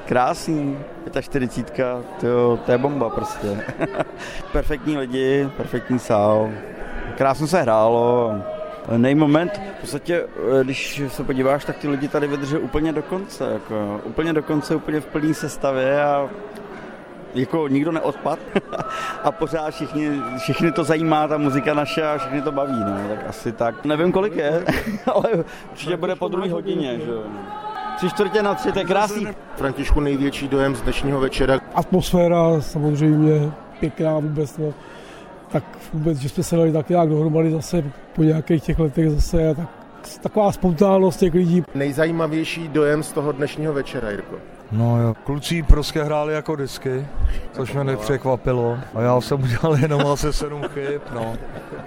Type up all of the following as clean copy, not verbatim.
Krásný, 45, to je bomba prostě. Perfektní lidi, perfektní sál, krásně se hrálo. Nejmoment, v podstatě, když se podíváš, tak ty lidi tady vydrží úplně do konce, úplně v plné sestavě a jako nikdo neodpad a pořád všichni to zajímá, ta muzika naše a všichni to baví, no, tak asi tak. Nevím, kolik je, ale určitě bude po 2 hodině, že jo. 3/4 to je krásný. Františku, největší dojem z dnešního večera? Atmosféra samozřejmě pěkná vůbec, no. Tak vůbec, že jsme se dali tak nějak dohromady zase po nějakých těch letech zase, tak taková spontánnost těch lidí. Nejzajímavější dojem z toho dnešního večera, Jirko? No jo, kluci prostě hráli jako disky, což mě nepřekvapilo. A já jsem udělal jenom asi 7 chyb, no.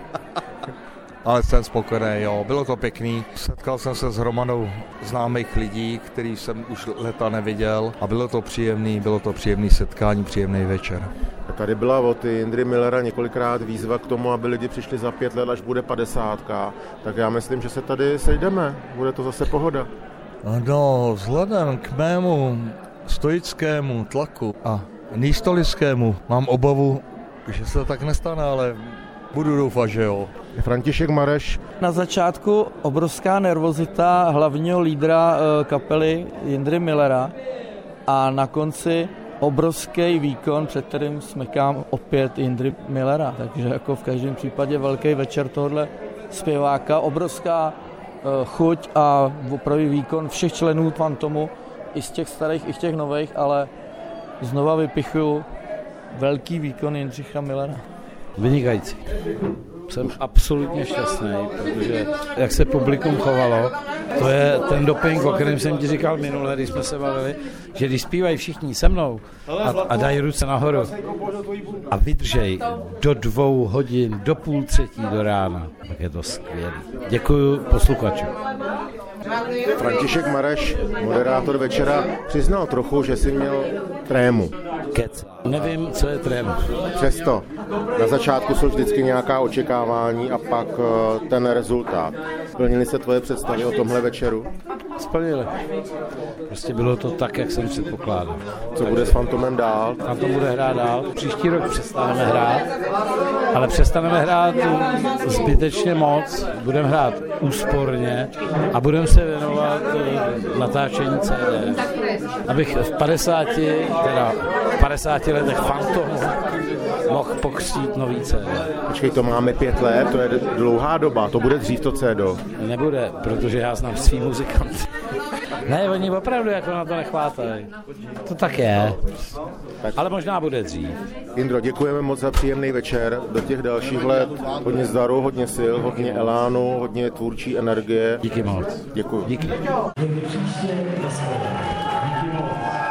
Ale jsem spokojený, jo, bylo to pěkný. Setkal jsem se s hromadou známých lidí, který jsem už leta neviděl a bylo to příjemný setkání, příjemný večer. Tady byla od Jindry Millera několikrát výzva k tomu, aby lidi přišli za 5 let, až bude 50. Tak já myslím, že se tady sejdeme, bude to zase pohoda. No, vzhledem k mému stoickému tlaku a nístolickému mám obavu, že se tak nestane, ale budu doufat, že jo. František Mareš. Na začátku obrovská nervozita hlavního lídra kapely Jindry Millera a na konci obrovský výkon, před kterým smekám opět Jindry Millera. Takže jako v každém případě velký večer tohohle zpěváka, obrovská chuť a opravdu výkon všech členů Fantomu, i z těch starých, i z těch nových, ale znova vypichuju velký výkon Jindřicha Millera. Vynikající. Jsem absolutně šťastný, protože jak se publikum chovalo, to je ten doping, o kterém jsem ti říkal minule, když jsme se bavili, že když zpívají všichni se mnou a dají ruce nahoru a vydržej do 2 hodin, do 2:30 do rána, tak je to skvělé. Děkuju posluchačům. František Mareš, moderátor večera, přiznal trochu, že jsi měl trému. Kec. Nevím, co je trému. Přesto, na začátku jsou vždycky nějaká očekávání a pak ten rezultát. Splnily se tvoje představy o tomhle večeru? Splnili. Prostě bylo to tak, jak jsem předpokládal. Co bude s Fantomem dál? Fantom bude hrát dál. Příští rok přestaneme hrát, ale přestaneme hrát zbytečně moc. Budeme hrát úsporně a budeme se věnovat natáčení CD. Abych v 50 letech Fantomu mohl pokřtít nový CD. Počkej, to máme 5 let, to je dlouhá doba, to bude dřív to CD. Nebude, protože já znám svý muzikanty. Ne, oni opravdu jako na to nechvátají. To tak je. Ale možná bude dřív. Jindro, děkujeme moc za příjemný večer. Do těch dalších let hodně zdaru, hodně sil, hodně elánu, hodně tvůrčí energie. Díky moc. Děkuji. Díky. Díky moc.